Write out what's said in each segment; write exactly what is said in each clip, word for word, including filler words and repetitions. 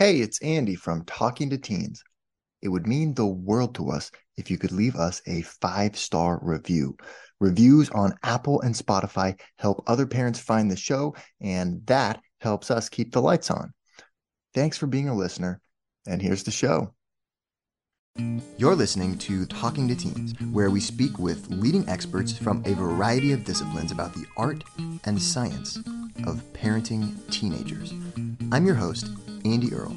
Hey, it's Andy from Talking to Teens. It would mean the world to us if you could leave us a five star review. Reviews on Apple and Spotify help other parents find the show, and that helps us keep the lights on. Thanks for being a listener, and here's the show. You're listening to Talking to Teens, where we speak with leading experts from a variety of disciplines about the art and science of parenting teenagers. I'm your host, Andy Earle.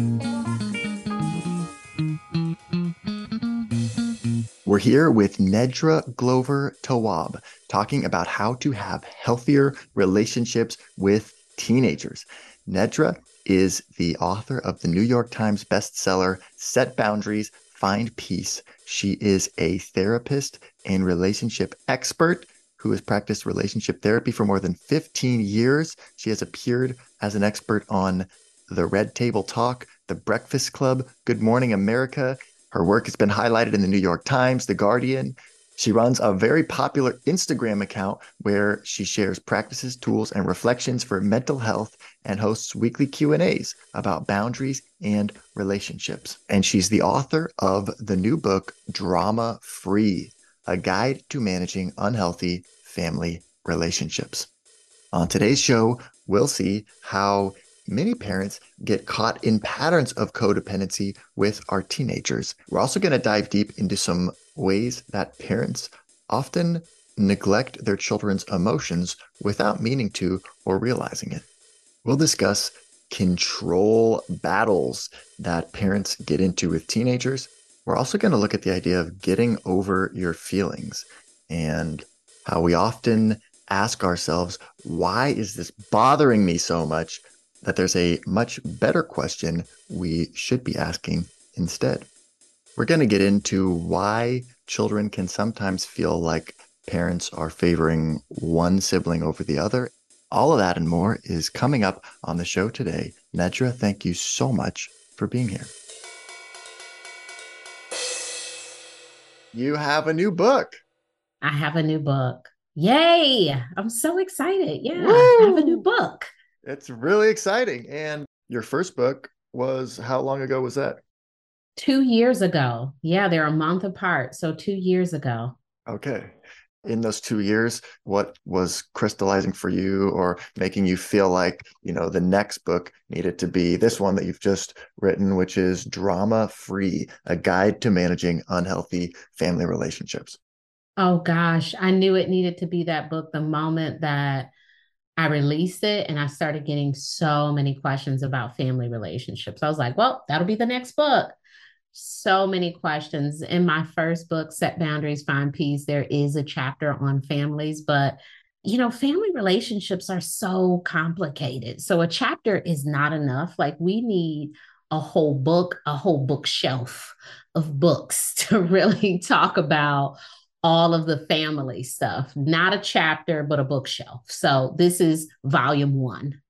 We're here with Nedra Glover Tawwab, talking about how to have healthier relationships with teenagers. Nedra is the author of the New York Times bestseller, Set Boundaries, Find Peace. She is a therapist and relationship expert who has practiced relationship therapy for more than fifteen years. She has appeared as an expert on The Red Table Talk, The Breakfast Club, Good Morning America. Her work has been highlighted in the New York Times, The Guardian. She runs a very popular Instagram account where she shares practices, tools, and reflections for mental health and hosts weekly Q and A's about boundaries and relationships. And she's the author of the new book, Drama Free, a guide to managing unhealthy family relationships. On today's show, we'll see how many parents get caught in patterns of codependency with our teenagers. We're also going to dive deep into some ways that parents often neglect their children's emotions without meaning to or realizing it. We'll discuss control battles that parents get into with teenagers. We're also going to look at the idea of getting over your feelings and how we often ask ourselves, why is this bothering me so much? That there's a much better question we should be asking instead. We're going to get into why children can sometimes feel like parents are favoring one sibling over the other. All of that and more is coming up on the show today. Nedra, thank you so much for being here. You have a new book. I have a new book. Yay! I'm so excited. Yeah, I have a new Woo! book. It's really exciting. And your first book was, how long ago was that? Two years ago. Yeah, they're a month apart. So two years ago. Okay. In those two years, what was crystallizing for you or making you feel like, you know, the next book needed to be this one that you've just written, which is Drama Free, a guide to managing unhealthy family relationships? Oh gosh, I knew it needed to be that book the moment that I released it and I started getting so many questions about family relationships. I was like, well, that'll be the next book. So many questions. In my first book, Set Boundaries, Find Peace, there is a chapter on families, but you know, family relationships are so complicated. So a chapter is not enough. Like we need a whole book, a whole bookshelf of books to really talk about all of the family stuff. Not a chapter, but a bookshelf. So this is volume one.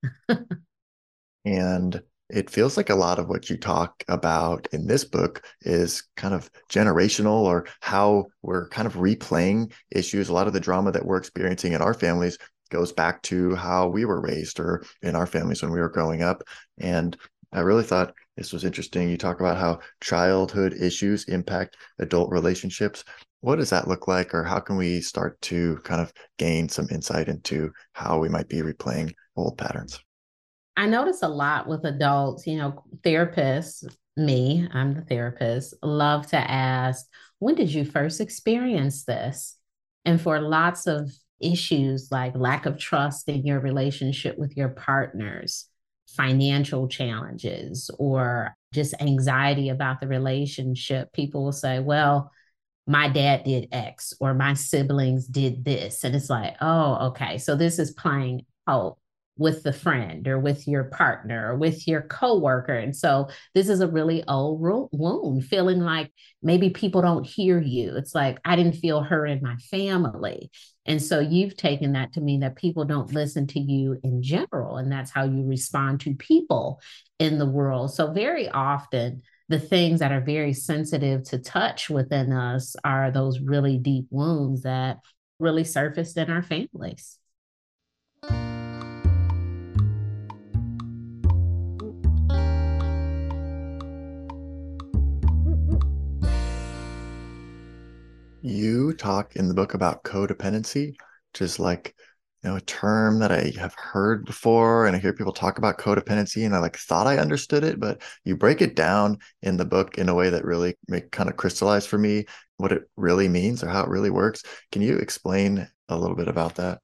And it feels like a lot of what you talk about in this book is kind of generational or how we're kind of replaying issues. A lot of the drama that we're experiencing in our families goes back to how we were raised or in our families when we were growing up. And I really thought this was interesting. You talk about how childhood issues impact adult relationships. What does that look like, or how can we start to kind of gain some insight into how we might be replaying old patterns? I notice a lot with adults, you know, therapists, me, I'm the therapist, love to ask, when did you first experience this? And for lots of issues like lack of trust in your relationship with your partners, financial challenges, or just anxiety about the relationship, people will say, well, my dad did X or my siblings did this. And it's like, oh, okay. So this is playing out with the friend or with your partner or with your coworker. And so this is a really old wound, feeling like maybe people don't hear you. It's like, I didn't feel her in my family. And so you've taken that to mean that people don't listen to you in general. And that's how you respond to people in the world. So very often, the things that are very sensitive to touch within us are those really deep wounds that really surfaced in our families. You talk in the book about codependency, which is like, you know, a term that I have heard before, and I hear people talk about codependency, and I like thought I understood it, but you break it down in the book in a way that really make kind of crystallize for me what it really means or how it really works. Can you explain a little bit about that?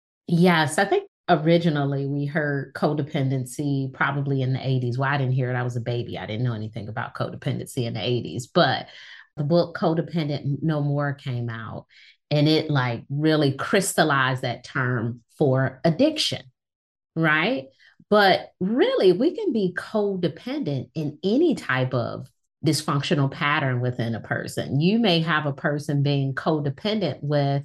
Yes, I think originally we heard codependency probably in the eighties. Well, I didn't hear it. I was a baby. I didn't know anything about codependency in the eighties. But the book Codependent No More came out and it like really crystallized that term for addiction, right? But really, we can be codependent in any type of dysfunctional pattern within a person. You may have a person being codependent with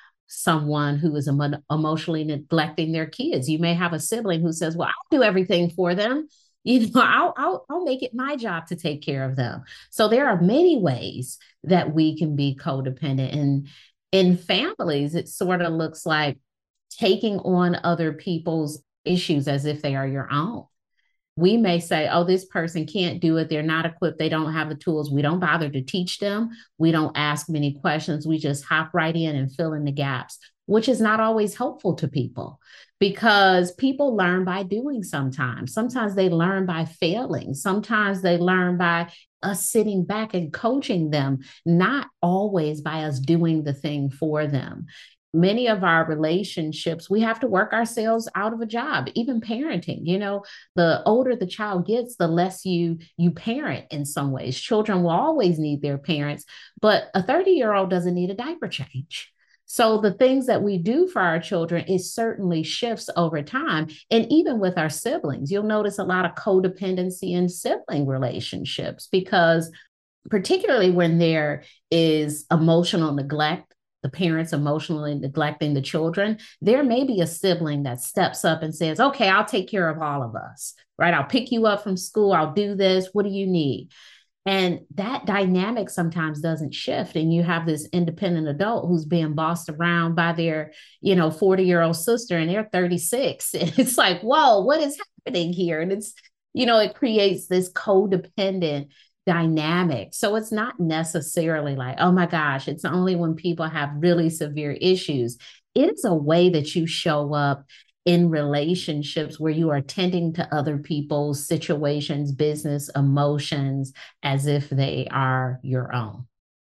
someone who is emo- emotionally neglecting their kids. You may have a sibling who says, "Well, I'll do everything for them. You know, I'll, I'll I'll make it my job to take care of them." So there are many ways that we can be codependent, and in families, it sort of looks like taking on other people's issues as if they are your own. We may say, oh, this person can't do it. They're not equipped. They don't have the tools. We don't bother to teach them. We don't ask many questions. We just hop right in and fill in the gaps, which is not always helpful to people because people learn by doing sometimes. Sometimes they learn by failing. Sometimes they learn by us sitting back and coaching them, not always by us doing the thing for them. Many of our relationships, we have to work ourselves out of a job, even parenting. You know, the older the child gets, the less you you parent in some ways. Children will always need their parents, but a thirty year old doesn't need a diaper change. So the things that we do for our children, it certainly shifts over time. And even with our siblings, you'll notice a lot of codependency in sibling relationships because particularly when there is emotional neglect, the parents emotionally neglecting the children, there may be a sibling that steps up and says, okay, I'll take care of all of us, right? I'll pick you up from school. I'll do this. What do you need? And that dynamic sometimes doesn't shift. And you have this independent adult who's being bossed around by their, you know, forty year old sister and they're thirty-six. And it's like, whoa, what is happening here? And it's, you know, it creates this codependent dynamic. So it's not necessarily like, oh my gosh, it's only when people have really severe issues. It is a way that you show up in relationships where you are tending to other people's situations, business, emotions as if they are your own.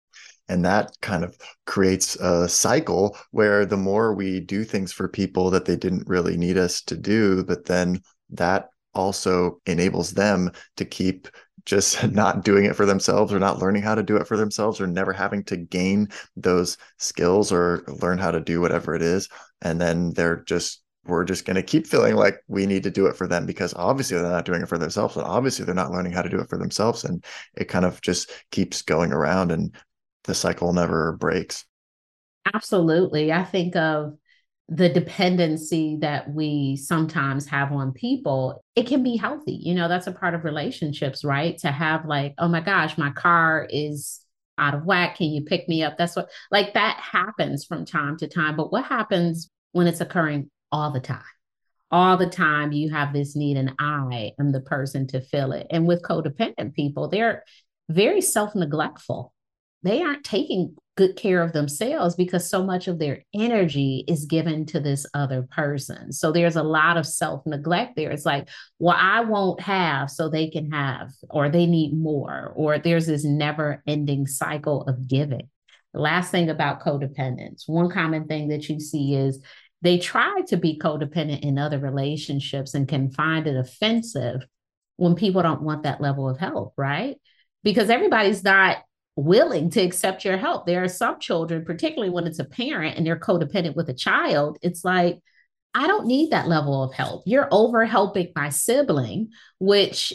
And that kind of creates a cycle where the more we do things for people that they didn't really need us to do, but then that also enables them to keep just not doing it for themselves or not learning how to do it for themselves or never having to gain those skills or learn how to do whatever it is. And then they're just we're just going to keep feeling like we need to do it for them because obviously they're not doing it for themselves and obviously they're not learning how to do it for themselves. And it kind of just keeps going around and the cycle never breaks. Absolutely. I think of the dependency that we sometimes have on people. It can be healthy. You know, that's a part of relationships, right? To have like, oh my gosh, my car is out of whack. Can you pick me up? That's what, like, that happens from time to time. But what happens when it's occurring all the time? All the time you have this need, and I am the person to fill it. And with codependent people, they're very self neglectful. They aren't taking good care of themselves because so much of their energy is given to this other person. So there's a lot of self neglect there. It's like, well, I won't have so they can have, or they need more, or there's this never ending cycle of giving. The last thing about codependence, one common thing that you see is they try to be codependent in other relationships and can find it offensive when people don't want that level of help, right? Because everybody's not willing to accept your help. There are some children, particularly when it's a parent and they're codependent with a child, it's like, I don't need that level of help. You're over helping my sibling, which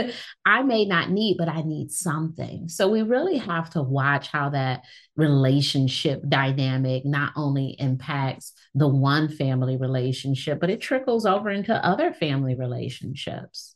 I may not need, but I need something. So we really have to watch how that relationship dynamic not only impacts the one family relationship, but it trickles over into other family relationships.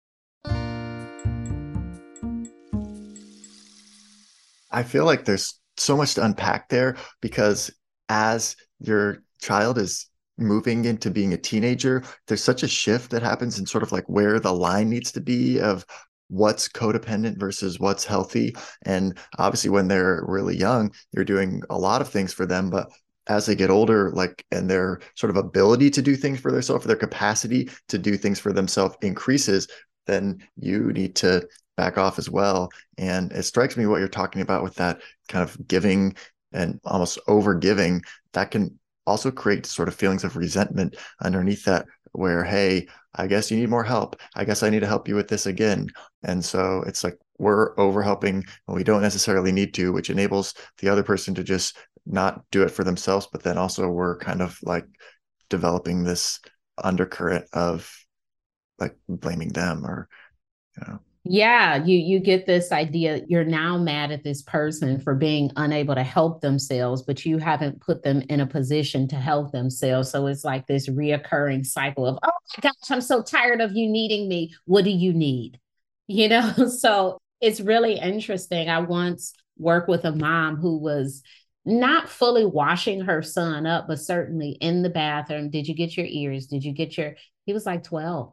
I feel like there's so much to unpack there because as your child is moving into being a teenager, there's such a shift that happens in sort of like where the line needs to be of what's codependent versus what's healthy. And obviously, when they're really young, you're doing a lot of things for them. But as they get older, like, and their sort of ability to do things for themselves, their capacity to do things for themselves increases, then you need to back off as well. And it strikes me what you're talking about with that kind of giving and almost over giving, that can also create sort of feelings of resentment underneath that, where, hey, I guess you need more help. I guess I need to help you with this again. And so it's like we're over helping when we don't necessarily need to, which enables the other person to just not do it for themselves. But then also we're kind of like developing this undercurrent of like blaming them, or, you know. Yeah, you you get this idea you're now mad at this person for being unable to help themselves, but you haven't put them in a position to help themselves. So it's like this reoccurring cycle of, oh my gosh, I'm so tired of you needing me. What do you need? You know, so it's really interesting. I once worked with a mom who was not fully washing her son up, but certainly in the bathroom. Did you get your ears? Did you get your, he was like twelve.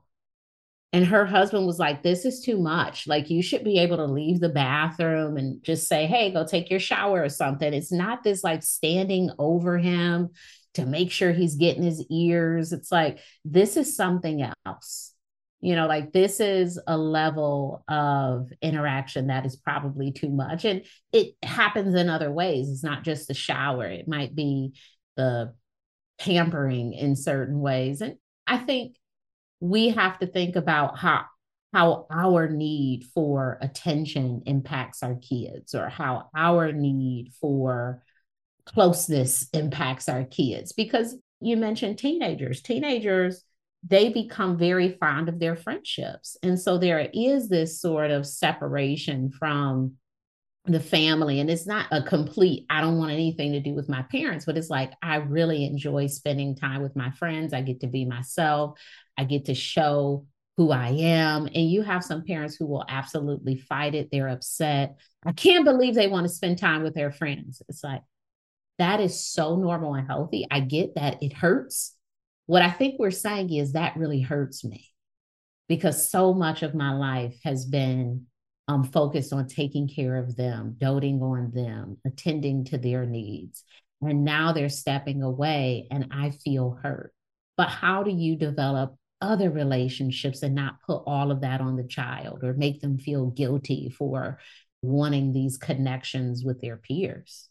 And her husband was like, this is too much. Like, you should be able to leave the bathroom and just say, hey, go take your shower or something. It's not this like standing over him to make sure he's getting his ears. It's like, this is something else. You know, like this is a level of interaction that is probably too much. And it happens in other ways. It's not just the shower, it might be the pampering in certain ways. And I think we have to think about how how our need for attention impacts our kids, or how our need for closeness impacts our kids. Because you mentioned teenagers teenagers they become very fond of their friendships, and so there is this sort of separation from the family. And it's not a complete, I don't want anything to do with my parents, but it's like, I really enjoy spending time with my friends. I get to be myself. I get to show who I am. And you have some parents who will absolutely fight it. They're upset. I can't believe they want to spend time with their friends. It's like, that is so normal and healthy. I get that it hurts. What I think we're saying is that really hurts me, because so much of my life has been um, focused on taking care of them, doting on them, attending to their needs. And now they're stepping away and I feel hurt. But how do you develop other relationships and not put all of that on the child, or make them feel guilty for wanting these connections with their peers?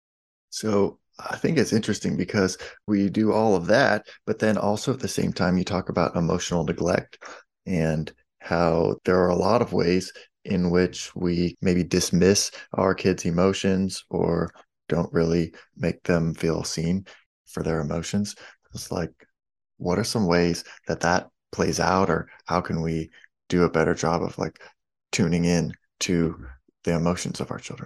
So I think it's interesting because we do all of that, but then also at the same time, you talk about emotional neglect and how there are a lot of ways in which we maybe dismiss our kids' emotions or don't really make them feel seen for their emotions. It's like, what are some ways that that plays out, or how can we do a better job of like tuning in to the emotions of our children?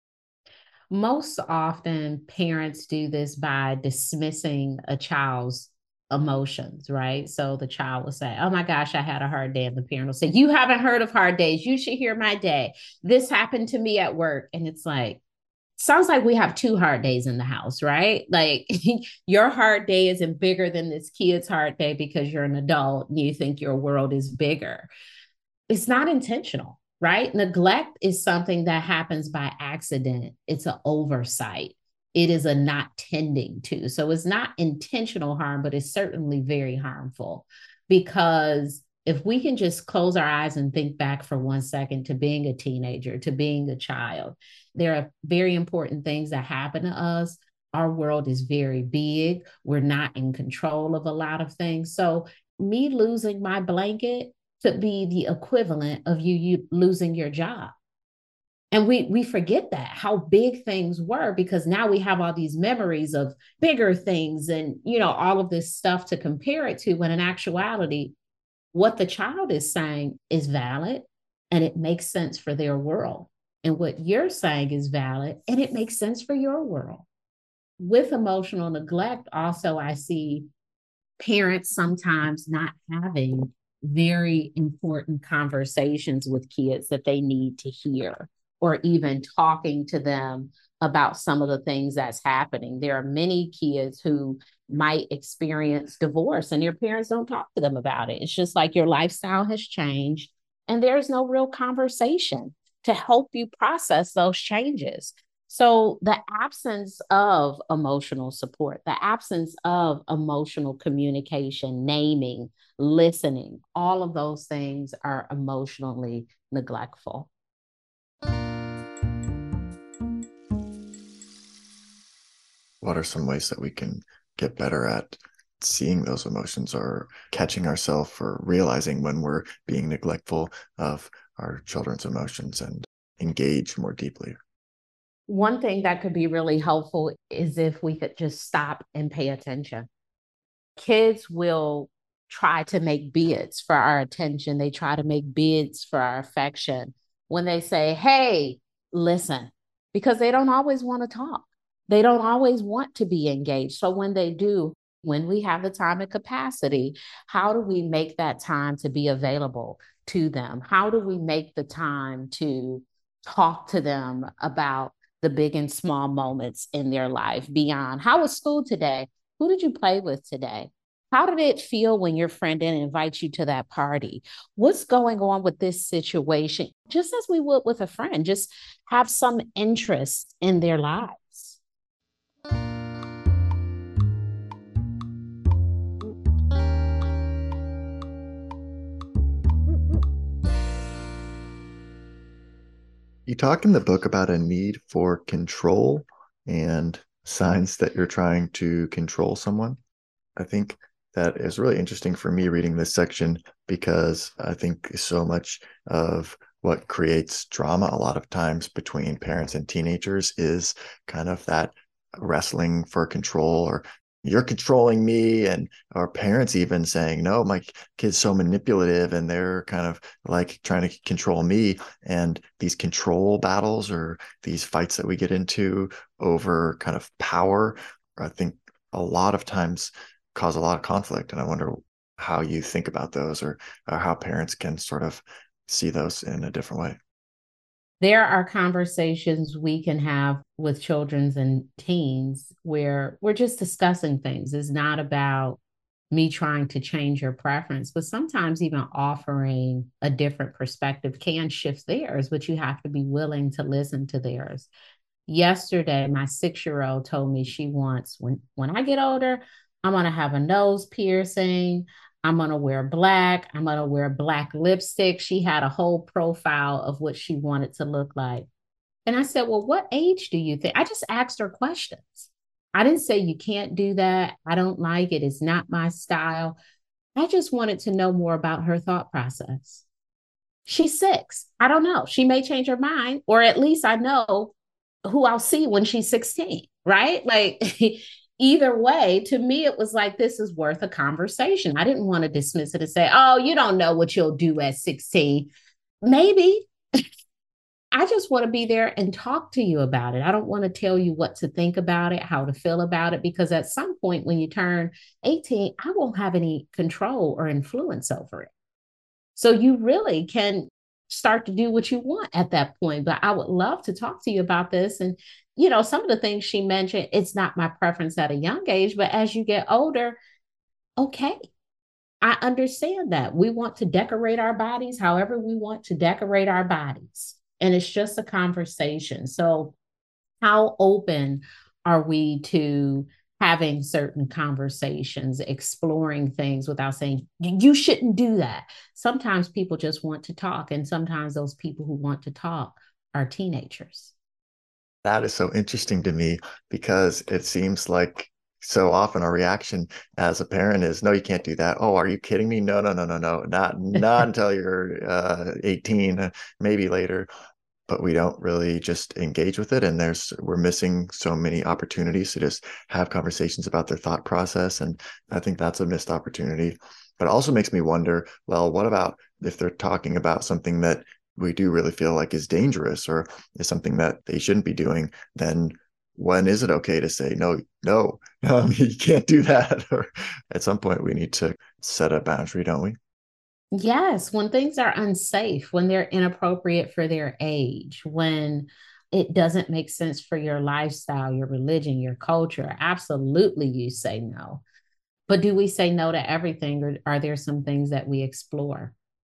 Most often, parents do this by dismissing a child's emotions, right? So the child will say, oh my gosh, I had a hard day. And the parent will say, you haven't heard of hard days. You should hear my day. This happened to me at work. And it's like, sounds like we have two hard days in the house, right? Like your hard day isn't bigger than this kid's hard day because you're an adult and you think your world is bigger. It's not intentional, right? Neglect is something that happens by accident. It's an oversight. It is a not tending to. So it's not intentional harm, but it's certainly very harmful, because if we can just close our eyes and think back for one second to being a teenager, to being a child, there are very important things that happen to us. Our world is very big. We're not in control of a lot of things. So me losing my blanket could be the equivalent of you, you losing your job. And we we forget that how big things were, because now we have all these memories of bigger things and, you know, all of this stuff to compare it to, when in actuality, what the child is saying is valid and it makes sense for their world. And what you're saying is valid and it makes sense for your world. With emotional neglect, also, I see parents sometimes not having very important conversations with kids that they need to hear, or even talking to them about some of the things that's happening. There are many kids who might experience divorce and your parents don't talk to them about it. It's just like your lifestyle has changed and there's no real conversation to help you process those changes. So, the absence of emotional support, the absence of emotional communication, naming, listening, all of those things are emotionally neglectful. What are some ways that we can get better at seeing those emotions or catching ourselves or realizing when we're being neglectful of our children's emotions and engage more deeply? One thing that could be really helpful is if we could just stop and pay attention. Kids will try to make bids for our attention. They try to make bids for our affection when they say, hey, listen, because they don't always want to talk. They don't always want to be engaged. So when they do, when we have the time and capacity, how do we make that time to be available to them? How do we make the time to talk to them about the big and small moments in their life beyond how was school today? Who did you play with today? How did it feel when your friend didn't invite you to that party? What's going on with this situation? Just as we would with a friend, just have some interest in their lives. You talk in the book about a need for control and signs that you're trying to control someone. I think that is really interesting for me reading this section because I think so much of what creates drama a lot of times between parents and teenagers is kind of that wrestling for control, or you're controlling me, and our parents even saying, no, my kid's so manipulative and they're kind of like trying to control me. And these control battles or these fights that we get into over kind of power, I think a lot of times cause a lot of conflict. And I wonder how you think about those, or, or how parents can sort of see those in a different way. There are conversations we can have with children and teens where we're just discussing things. It's not about me trying to change your preference, but sometimes even offering a different perspective can shift theirs, but you have to be willing to listen to theirs. Yesterday, my six-year-old told me she wants, when when I get older, I'm gonna have a nose piercing. I'm gonna wear black. I'm gonna wear black lipstick. She had a whole profile of what she wanted to look like. And I said, well, what age do you think? I just asked her questions. I didn't say you can't do that. I don't like it. It's not my style. I just wanted to know more about her thought process. She's six. I don't know. She may change her mind, or at least I know who I'll see when she's sixteen, right? Like, either way, to me, it was like, this is worth a conversation. I didn't want to dismiss it and say, oh, you don't know what you'll do at sixteen. Maybe. I just want to be there and talk to you about it. I don't want to tell you what to think about it, how to feel about it, because at some point when you turn eighteen, I won't have any control or influence over it. So you really can start to do what you want at that point. But I would love to talk to you about this. And, you know, some of the things she mentioned, it's not my preference at a young age, but as you get older, okay, I understand that. We want to decorate our bodies however we want to decorate our bodies. And it's just a conversation. So, how open are we to having certain conversations, exploring things without saying, you shouldn't do that? Sometimes people just want to talk, and sometimes those people who want to talk are teenagers. That is so interesting to me because it seems like so often our reaction as a parent is, no, you can't do that. Oh, are you kidding me? No, no, no, no, no, not not until you're uh, eighteen, uh, maybe later. But we don't really just engage with it. And there's, we're missing so many opportunities to just have conversations about their thought process. And I think that's a missed opportunity. But it also makes me wonder, well, what about if they're talking about something that we do really feel like is dangerous or is something that they shouldn't be doing? Then when is it okay to say, no, no, um, you can't do that? Or at some point we need to set a boundary, don't we? Yes, when things are unsafe, when they're inappropriate for their age, when it doesn't make sense for your lifestyle, your religion, your culture, absolutely you say no. But do we say no to everything, or are there some things that we explore?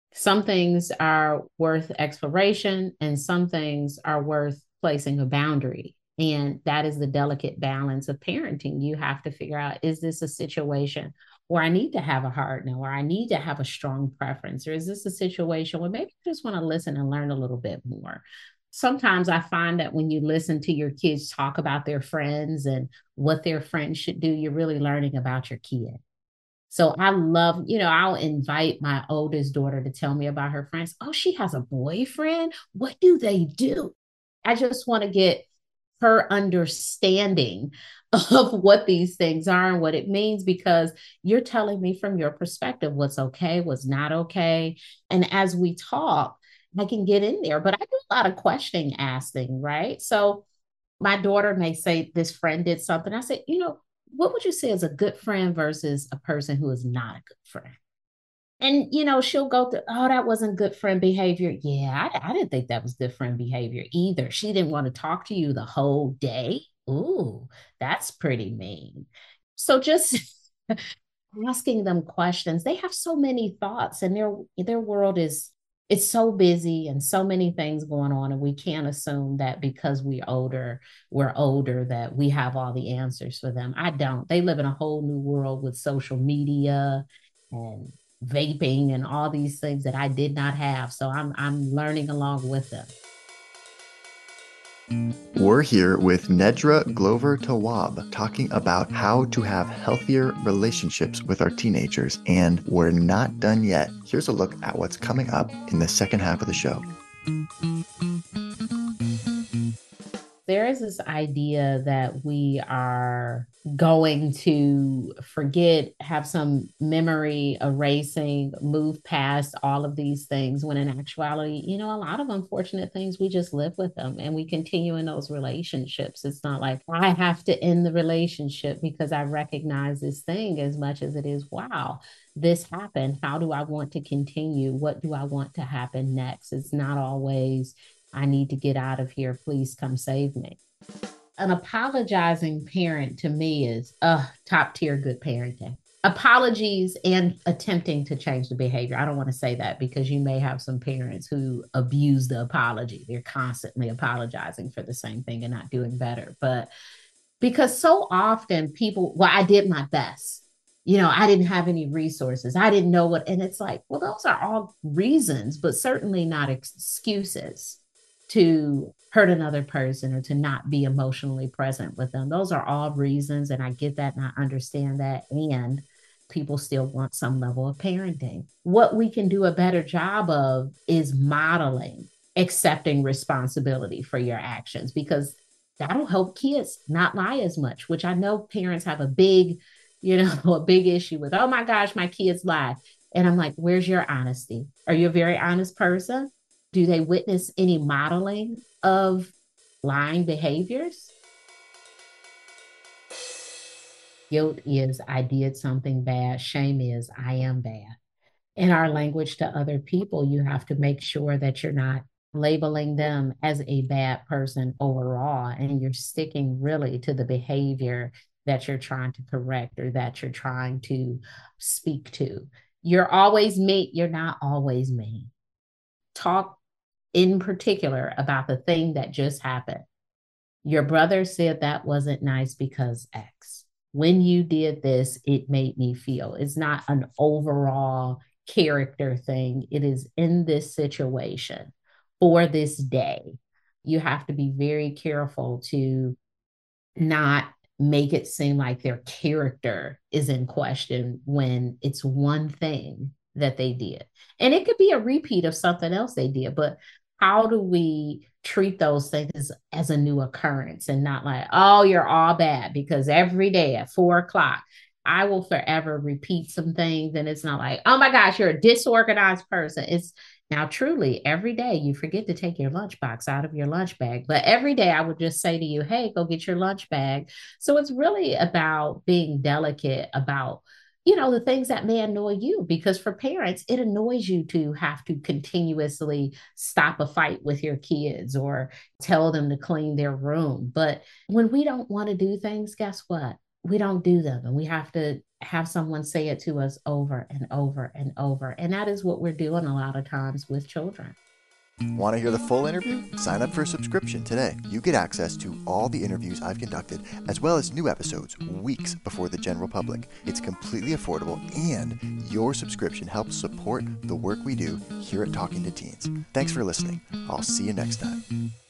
Some things are worth exploration and some things are worth placing a boundary. And that is the delicate balance of parenting. You have to figure out, is this a situation where I need to have a hard no, or I need to have a strong preference? Or is this a situation where maybe I just want to listen and learn a little bit more? Sometimes I find that when you listen to your kids talk about their friends and what their friends should do, you're really learning about your kid. So I love, you know, I'll invite my oldest daughter to tell me about her friends. Oh, she has a boyfriend. What do they do? I just want to get her understanding of what these things are and what it means, because you're telling me from your perspective what's okay, what's not okay. And as we talk, I can get in there, but I do a lot of questioning, asking, right? So my daughter may say this friend did something. I said, you know, what would you say is a good friend versus a person who is not a good friend? And, you know, she'll go through, oh, that wasn't good friend behavior. Yeah, I, I didn't think that was good friend behavior either. She didn't want to talk to you the whole day. Ooh, that's pretty mean. So just asking them questions. They have so many thoughts and their their world is it's so busy and so many things going on, and we can't assume that because we're older, we're older that we have all the answers for them. I don't. They live in a whole new world with social media and vaping and all these things that I did not have. So I'm I'm learning along with them. We're here with Nedra Glover Tawwab talking about how to have healthier relationships with our teenagers, and we're not done yet. Here's a look at what's coming up in the second half of the show. There is this idea that we are going to forget, have some memory erasing, move past all of these things, when in actuality, you know, a lot of unfortunate things, we just live with them and we continue in those relationships. It's not like I have to end the relationship because I recognize this thing, as much as it is, wow, this happened. How do I want to continue? What do I want to happen next? It's not always, I need to get out of here. Please come save me. An apologizing parent to me is uh, top tier good parenting. Apologies and attempting to change the behavior. I don't want to say that because you may have some parents who abuse the apology. They're constantly apologizing for the same thing and not doing better. But because so often people, well, I did my best. You know, I didn't have any resources. I didn't know what. And it's like, well, those are all reasons, but certainly not excuses to hurt another person or to not be emotionally present with them. Those are all reasons. And I get that and I understand that. And people still want some level of parenting. What we can do a better job of is modeling accepting responsibility for your actions, because that'll help kids not lie as much, which I know parents have a big, you know, a big issue with. Oh my gosh, my kids lie. And I'm like, where's your honesty? Are you a very honest person? Do they witness any modeling of lying behaviors? Guilt is I did something bad. Shame is I am bad. In our language to other people, you have to make sure that you're not labeling them as a bad person overall, and you're sticking really to the behavior that you're trying to correct or that you're trying to speak to. You're always me. You're not always me. Talk in particular about the thing that just happened. Your brother said that wasn't nice because X. When you did this, it made me feel. It's not an overall character thing. It is in this situation for this day. You have to be very careful to not make it seem like their character is in question when it's one thing that they did. And it could be a repeat of something else they did, but how do we treat those things as, as a new occurrence and not like, oh, you're all bad because every day at four o'clock, I will forever repeat some things. And it's not like, oh my gosh, you're a disorganized person. It's now truly every day you forget to take your lunchbox out of your lunch bag. But every day I would just say to you, hey, go get your lunch bag. So it's really about being delicate about, you know, the things that may annoy you, because for parents, it annoys you to have to continuously stop a fight with your kids or tell them to clean their room. But when we don't want to do things, guess what? We don't do them, and we have to have someone say it to us over and over and over. And that is what we're doing a lot of times with children. Want to hear the full interview? Sign up for a subscription today. You get access to all the interviews I've conducted, as well as new episodes weeks before the general public. It's completely affordable, and your subscription helps support the work we do here at Talking to Teens. Thanks for listening. I'll see you next time.